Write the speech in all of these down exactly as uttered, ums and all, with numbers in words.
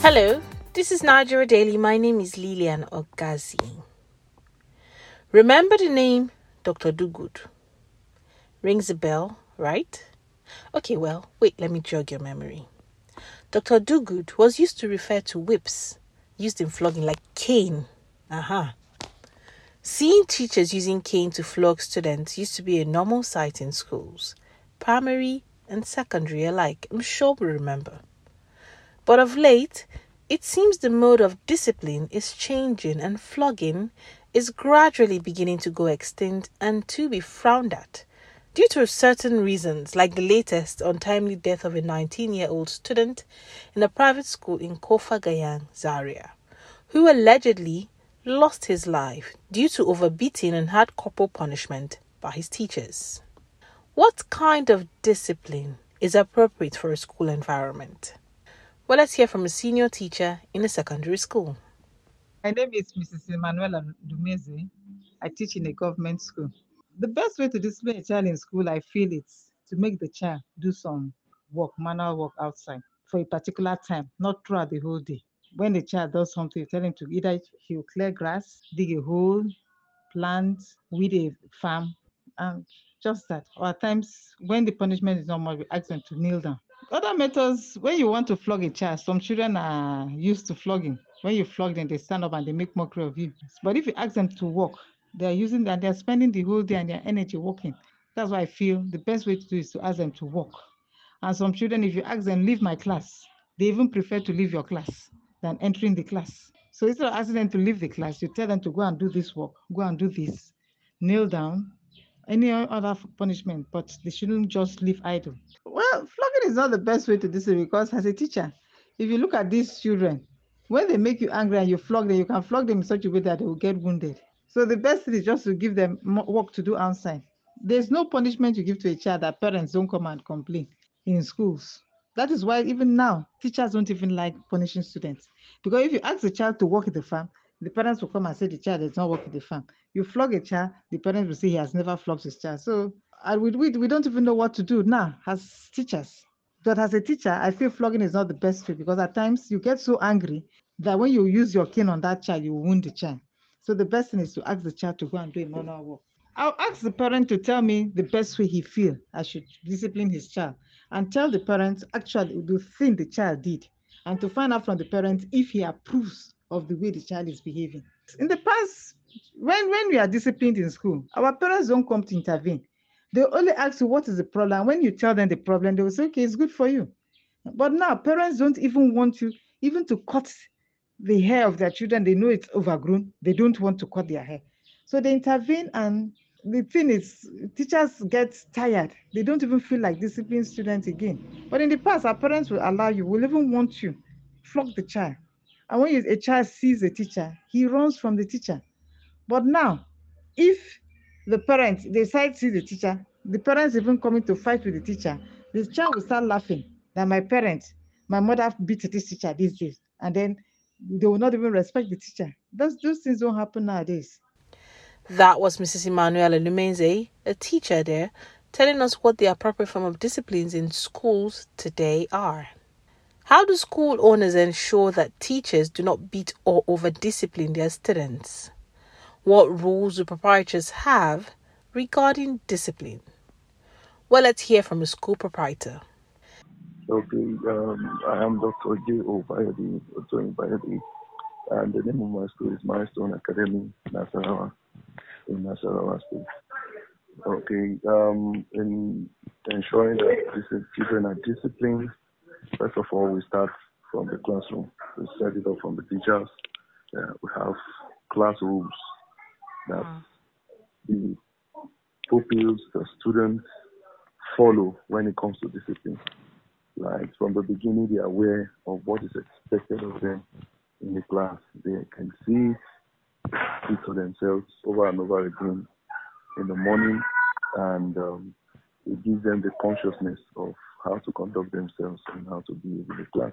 Hello, this is Nigeria Daily. My name is Lilian Ogazi. Remember the name Doctor Dugood? Rings a bell, right? Okay, well, wait, let me jog your memory. Doctor Dugood was used to refer to whips used in flogging, like cane. Aha. Uh-huh. Seeing teachers using cane to flog students used to be a normal sight in schools, primary and secondary alike. I'm sure we remember. But of late, it seems the mode of discipline is changing and flogging is gradually beginning to go extinct and to be frowned at due to certain reasons, like the latest untimely death of a nineteen-year-old student in a private school in Kofa Gayang, Zaria, who allegedly lost his life due to overbeating and hard corporal punishment by his teachers. What kind of discipline is appropriate for a school environment? Well, let's hear from a senior teacher in a secondary school. My name is Missus Emanuela Dumeze. I teach in a government school. The best way to discipline a child in school, I feel, it's to make the child do some work, manual work outside for a particular time, not throughout the whole day. When the child does something, you tell him to either he'll clear grass, dig a hole, plant, weed a farm, and just that. Or at times, when the punishment is not much, we ask them to kneel down. Other methods, when you want to flog a child, some children are used to flogging. When you flog them, they stand up and they make mockery of you. But if you ask them to walk, they're using that, they're spending the whole day and their energy walking. That's why I feel the best way to do is to ask them to walk. And some children, if you ask them, leave my class, they even prefer to leave your class than entering the class. So instead of asking them to leave the class, you tell them to go and do this work, go and do this, kneel down, any other punishment, but they shouldn't just leave idle. Well, flogging is not the best way to do it because as a teacher, if you look at these children, when they make you angry and you flog them, you can flog them in such a way that they will get wounded. So the best thing is just to give them work to do outside. There's no punishment you give to a child that parents don't come and complain in schools. That is why even now, teachers don't even like punishing students. Because if you ask the child to work in the farm, the parents will come and say the child does not work in the farm. You flog a child, the parents will say he has never flogged his child. So and we, we, we don't even know what to do now as teachers. But as a teacher, I feel flogging is not the best way because at times you get so angry that when you use your cane on that child, you wound the child. So the best thing is to ask the child to go and do a manual work. I'll ask the parent to tell me the best way he feels I should discipline his child and tell the parent actually the thing the child did and to find out from the parent if he approves of the way the child is behaving. In the past, when, when we are disciplined in school, our parents don't come to intervene. They only ask you what is the problem. When you tell them the problem, they will say, okay, it's good for you. But now parents don't even want you even to cut the hair of their children. They know it's overgrown. They don't want to cut their hair. So they intervene, and the thing is, teachers get tired. They don't even feel like disciplining students again. But in the past, our parents will allow you, will even want you, flog the child. And when you, a child sees a teacher, he runs from the teacher. But now, if the parents, they side see the teacher, the parents even coming to fight with the teacher, the child will start laughing that my parents, my mother beat this teacher these days. And then they will not even respect the teacher. Those, those things don't happen nowadays. That was Missus Emanuela Lumenze, a teacher there, telling us what the appropriate form of disciplines in schools today are. How do school owners ensure that teachers do not beat or over-discipline their students? What rules do proprietors have regarding discipline? Well, let's hear from a school proprietor. Okay, um, I am Doctor J O Bayadi, Otoyin Bayadi, and the name of my school is Milestone Academy, Nasarawa, in Nasarawa State. Okay, um, in ensuring that these children are disciplined, first of all, we start from the classroom. We set it up from the teachers. Uh, we have class rules that mm. the pupils, the students follow when it comes to discipline. Like from the beginning, they are aware of what is expected of them in the class. They can see it to themselves over and over again in the morning, and um, it gives them the consciousness of how to conduct themselves and how to be in the class.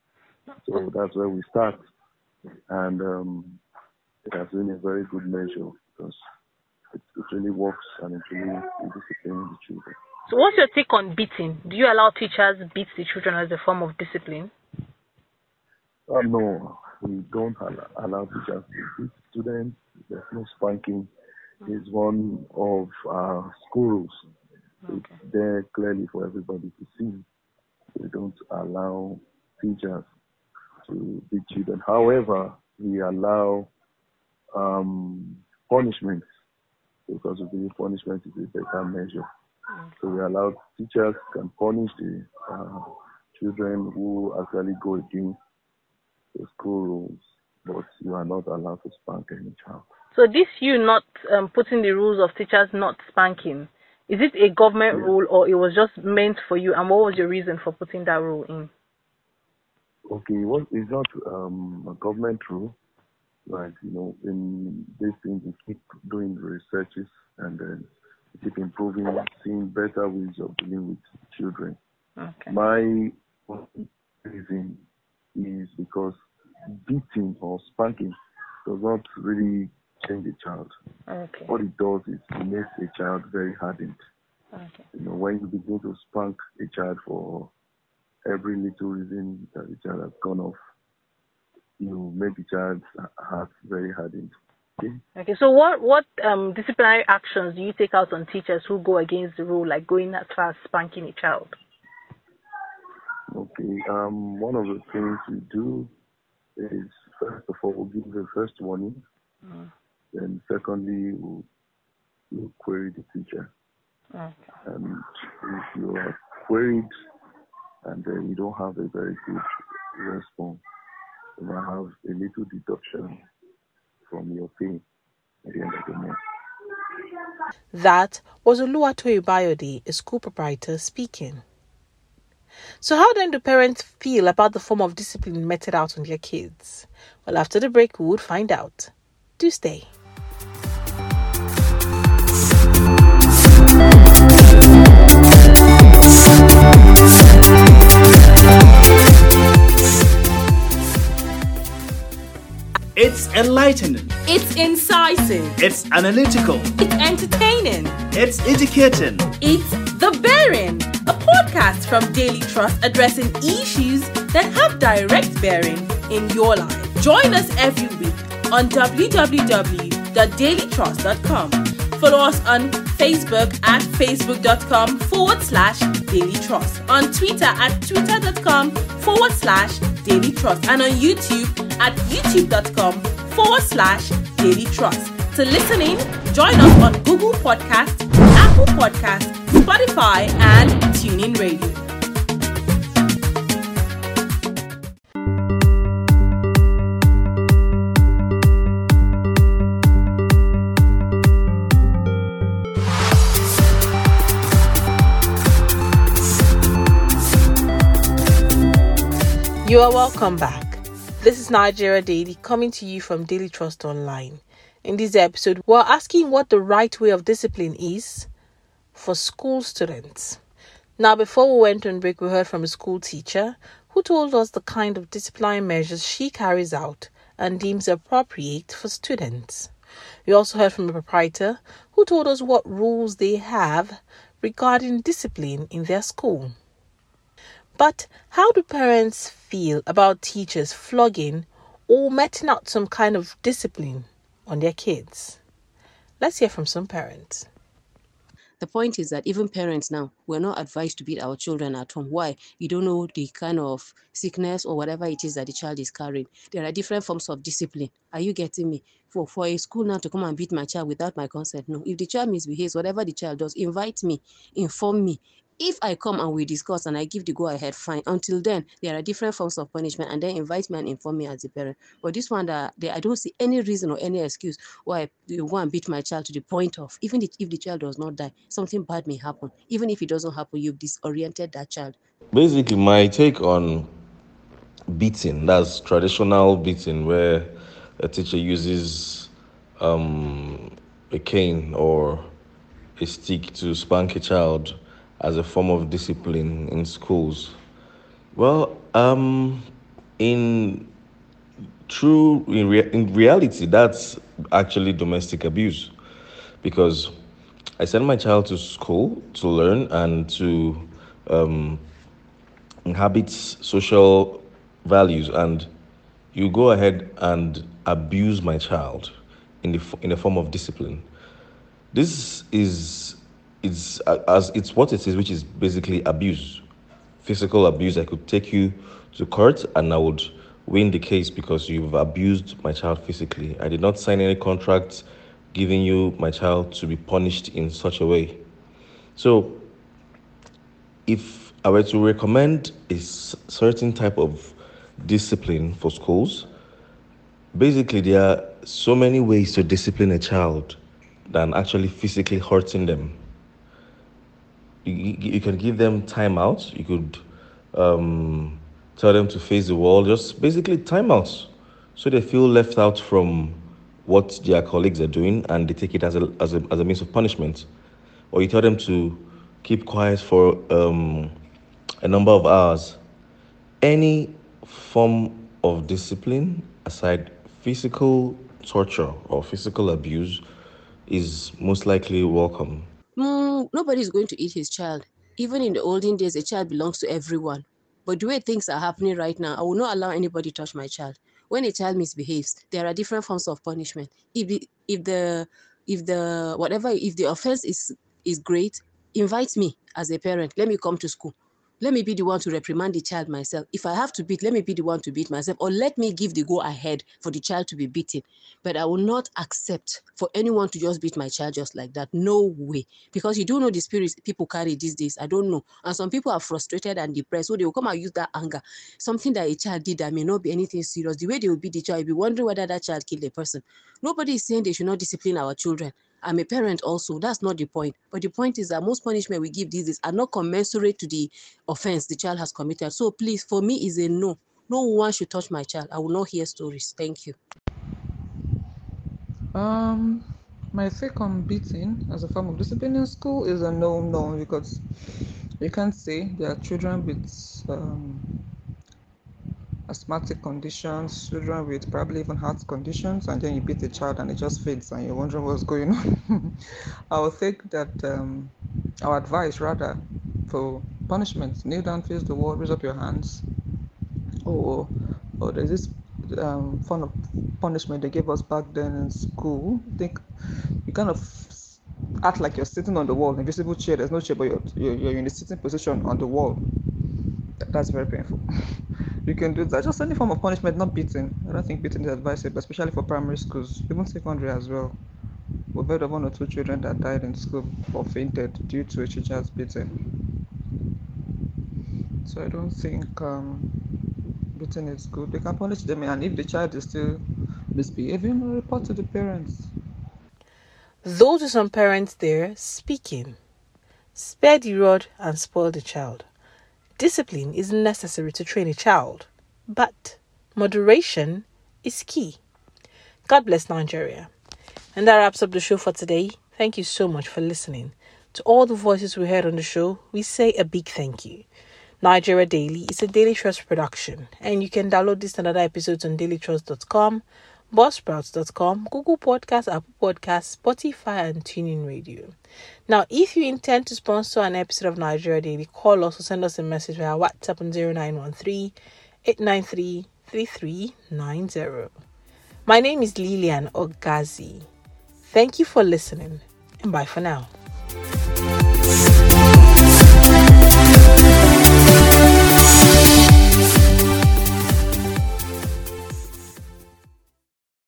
So that's where we start, and um, it has been a very good measure because it, it really works and it really disciplines the children. So what's your take on beating? Do you allow teachers beat the children as a form of discipline? Uh, no, we don't allow, allow teachers to beat students. There's no spanking. It's one of our school rules. It's Okay. there clearly for everybody to see. We don't allow teachers to beat children. However, we allow um, punishments because we believe punishment is a better measure. So we allow teachers can punish the uh, children who actually go against the school rules, but you are not allowed to spank any child. So this you not um, putting the rules of teachers not spanking, is it a government Yes. rule or it was just meant for you? And what was your reason for putting that rule in? Okay, well, it's not um, a government rule, right? You know, in these things, we keep doing researches and then we keep improving, seeing better ways of dealing with children. Okay. My reason is because beating or spanking does not really change a child. Okay. What it does is it makes a child very hardened. Okay. You know, when you begin to spank a child for every little reason that the child has gone off, you make the child's heart very hardened. Okay? Okay. So what what um disciplinary actions do you take out on teachers who go against the rule, like going as far as spanking a child? Okay. Um, one of the things we do is, first of all, we'll give the first warning. Mm. Then secondly, we'll, we'll query the teacher. Okay. And if you are queried and then you don't have a very good response, you might have a little deduction from your pay at the end of the month. That was Oluwatoyi Bayode, a school proprietor, speaking. So how then do parents feel about the form of discipline meted out on their kids? Well, after the break, we would find out. Do stay. It's enlightening. It's incisive. It's analytical. It's entertaining. It's educating. It's The Bearing, a podcast from Daily Trust addressing issues that have direct bearing in your life. Join us every week on w w w dot daily trust dot com. Follow us on Facebook at facebook.com forward slash Daily Trust, on Twitter at twitter.com forward slash Daily Trust, and on YouTube at youtube.com forward slash Daily Trust. To listen in, join us on Google Podcast, Apple Podcast, Spotify, and TuneIn Radio. You are welcome back. This is Nigeria Daily, coming to you from Daily Trust Online. In this episode, we're asking what the right way of discipline is for school students. Now, before we went on break, we heard from a school teacher who told us the kind of disciplinary measures she carries out and deems appropriate for students. We also heard from a proprietor who told us what rules they have regarding discipline in their school. But how do parents feel about teachers flogging or meting out some kind of discipline on their kids? Let's hear from some parents. The point is that even parents now, we're not advised to beat our children at home. Why? You don't know the kind of sickness or whatever it is that the child is carrying. There are different forms of discipline. Are you getting me? For, for a school now to come and beat my child without my consent, no. If the child misbehaves, whatever the child does, invite me, inform me. If I come and we discuss and I give the go-ahead, fine. Until then, there are different forms of punishment, and then invite me and inform me as a parent. But this one, that I don't see any reason or any excuse why you go and beat my child to the point of, even if the child does not die, something bad may happen. Even if it doesn't happen, you've disoriented that child. Basically, my take on beating, that's traditional beating, where a teacher uses um, a cane or a stick to spank a child as a form of discipline in schools. Well, um, in true, in, rea- in reality, that's actually domestic abuse, because I send my child to school to learn and to um, inhabit social values, and you go ahead and abuse my child in the in the form of discipline. This is it's as it's what it is, which is basically abuse, physical abuse. I could take you to court and I would win the case because you've abused my child physically. I did not sign any contract giving you my child to be punished in such a way. So, if I were to recommend a certain type of discipline for schools, basically there are so many ways to discipline a child than actually physically hurting them. You, you can give them timeouts. You could um, tell them to face the wall. Just basically timeouts, so they feel left out from what their colleagues are doing, and they take it as a as a as a means of punishment. Or you tell them to keep quiet for um, a number of hours. Any form of discipline, aside physical torture or physical abuse, is most likely welcome. Mm, nobody is going to eat his child. Even in the olden days, a child belongs to everyone. But the way things are happening right now, I will not allow anybody to touch my child. When a child misbehaves, there are different forms of punishment. If the if the if the whatever if the offense is is great, invite me as a parent. Let me come to school. Let me be the one to reprimand the child myself. If I have to beat, let me be the one to beat myself, or let me give the go ahead for the child to be beaten. But I will not accept for anyone to just beat my child just like that. No way. Because you don't know the spirits people carry these days. I don't know. And some people are frustrated and depressed, so they will come and use that anger. Something that a child did that may not be anything serious. The way they will beat the child, you'll be wondering whether that child killed a person. Nobody is saying they should not discipline our children. I'm a parent also. That's not the point. But the point is that most punishment we give these days are not commensurate to the offense the child has committed. So please, for me, is a no. No one should touch my child. I will not hear stories. Thank you. Um, my take on beating as a form of discipline in school is a no-no, because you can't say there are children with um, asthmatic conditions, children with probably even heart conditions, and then you beat a child and it just fades and you're wondering what's going on. I would think that um, our advice rather for punishment, kneel down, face the wall, raise up your hands, or or there's this um, form of punishment they gave us back then in school. I think you kind of act like you're sitting on the wall, invisible chair, there's no chair, but you're, you're, you're in a sitting position on the wall. That's very painful. You can do that. Just any form of punishment, not beating. I don't think beating is advisable, especially for primary schools, even secondary as well. We've heard of one or two children that died in school or fainted due to a teacher's beating. So I don't think um, beating is good. They can punish them, and if the child is still misbehaving, report to the parents. Those are some parents there speaking. Spare the rod and spoil the child. Discipline is necessary to train a child, but moderation is key. God bless Nigeria. And that wraps up the show for today. Thank you so much for listening. To all the voices we heard on the show, we say a big thank you. Nigeria Daily is a Daily Trust production, and you can download this and other episodes on daily trust dot com, buzzsprouts dot com, Google Podcasts, Apple Podcasts, Spotify, and TuneIn Radio. Now, if you intend to sponsor an episode of Nigeria Daily, call us or send us a message via WhatsApp on zero nine one three, eight nine three, three three nine zero. My name is Lilian Ogazi. Thank you for listening, and bye for now.